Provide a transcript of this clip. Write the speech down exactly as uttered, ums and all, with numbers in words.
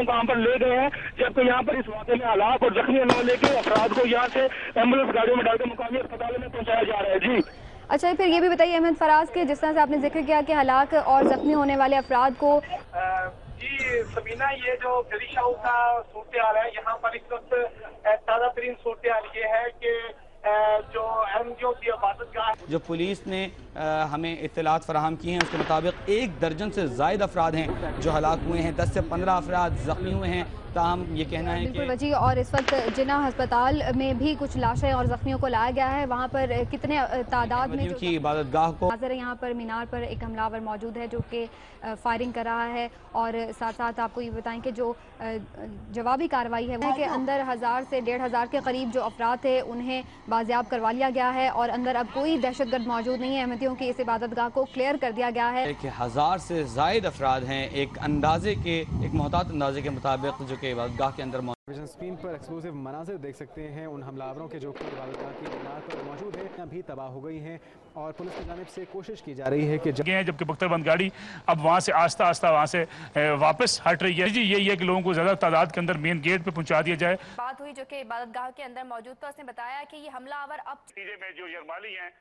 मुकाम पर ले गए हैं, जबकि यहाँ पर इस वाक़े में हलाक और जख्मी न लेके अफराद को यहाँ से एम्बुलेंस गाड़ियों में डालकर मुकामी अस्पतालों में पहुँचाया जा रहा है। जी अच्छा, फिर ये भी बताइए अहमद फराज के, जिस तरह से आपने जिक्र किया कि हलाक और जख्मी होने वाले अफराद को, जी सबीना, ये जो गली शाह का सूरत हाल है यहाँ पर इस वक्त ताज़ा तरीन सूरत हाल ये है कि जो एनजीओ की इबादत गाह, जो पुलिस ने आ, हमें इत्तलात फराहम की हैं उसके मुताबिक एक दर्जन से ज़ायद अफराद हैं जो हलाक हुए हैं, दस से पंद्रह अफराद ज़ख्मी हुए हैं। ताहम ये कहना है कि वजी और इस वक्त जिना अस्पताल में भी कुछ लाशें और जख्मियों को लाया गया है। वहाँ पर कितने तादाद में जो की इबादत गाह को यहाँ पर मीनार पर एक हमलावर मौजूद है जो कि फायरिंग कर रहा है, और साथ साथ आपको ये बताएं कि जो जवाबी कार्रवाई है वो के अंदर हज़ार से डेढ़ हज़ार के करीब जो अफराद थे उन्हें बाजियाब करवा लिया गया है, और अंदर अब कोई दहशतगर्द मौजूद नहीं है। अहमदियों की इस इबादत गाह को क्लियर कर दिया गया है। कि हज़ार से ज़ायद अफराद हैं, एक अंदाजे के एक मोहतात अंदाजे के मुताबिक जो कि इबादत गाह के अंदर विजन स्क्रीन पर एक्सक्लूसिव मनाज़िर देख सकते हैं उन हमलावरों के जो कि इबादतगाह की मीनार पर मौजूद हैं, अभी तबाह हो गई हैं, और पुलिस की जानिब से कोशिश की जा रही है कि जगह है, जबकि बख्तरबंद गाड़ी अब वहाँ से आस्ता आस्ता वहाँ से वापस हट रही है। जी यही है कि लोगों को ज़्यादा तादाद के अंदर मेन गेट पे पहुँचा दिया जाए। बात हुई जो कि इबादत गाह के अंदर मौजूद था, उसने बताया कि ये हमलावर अब में जो यरमाली हैं